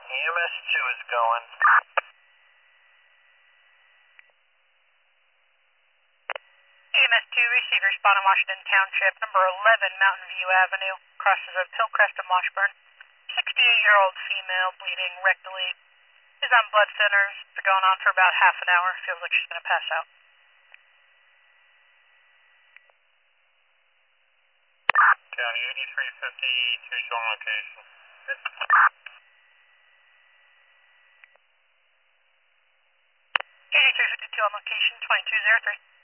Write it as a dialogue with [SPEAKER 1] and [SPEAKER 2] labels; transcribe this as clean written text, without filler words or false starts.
[SPEAKER 1] EMS 2 is going.
[SPEAKER 2] EMS 2, receive respond in Washington Township, number 11 Mountain View Avenue, crosses of Hillcrest and Washburn. 68-year-old female, bleeding rectally. Is on blood thinners. They're going on for about half an hour. Feels like she's going to pass out.
[SPEAKER 1] County 8350, showing location.
[SPEAKER 2] 8352 on location, 2203.